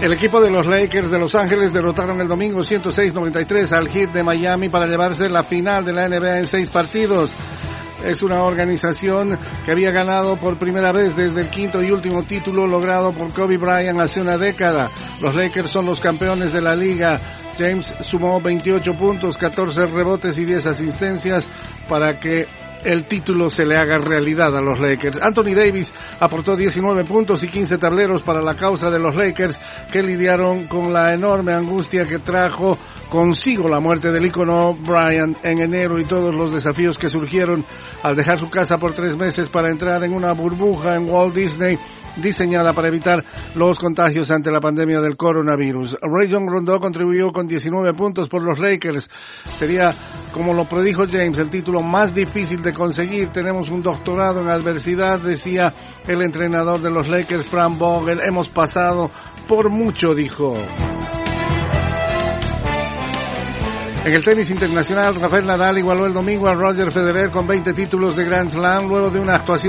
El equipo de los Lakers de Los Ángeles derrotaron el domingo 106-93 al Heat de Miami para llevarse la final de la NBA en 6 partidos. Es una organización que había ganado por primera vez desde el quinto y último título logrado por Kobe Bryant hace una década. Los Lakers son los campeones de la liga. James sumó 28 puntos, 14 rebotes y 10 asistencias para que el título se le haga realidad a los Lakers. Anthony Davis aportó 19 puntos y 15 tableros para la causa de los Lakers, que lidiaron con la enorme angustia que trajo consigo la muerte del ícono Bryant en enero y todos los desafíos que surgieron al dejar su casa por 3 meses para entrar en una burbuja en Walt Disney diseñada para evitar los contagios ante la pandemia del coronavirus. Rajon Rondo contribuyó con 19 puntos por los Lakers. Sería, como lo predijo James, el título más difícil de conseguir. Tenemos un doctorado en adversidad, decía el entrenador de los Lakers, Frank Vogel. Hemos pasado por mucho, dijo. En el tenis internacional, Rafael Nadal igualó el domingo a Roger Federer con 20 títulos de Grand Slam luego de una actuación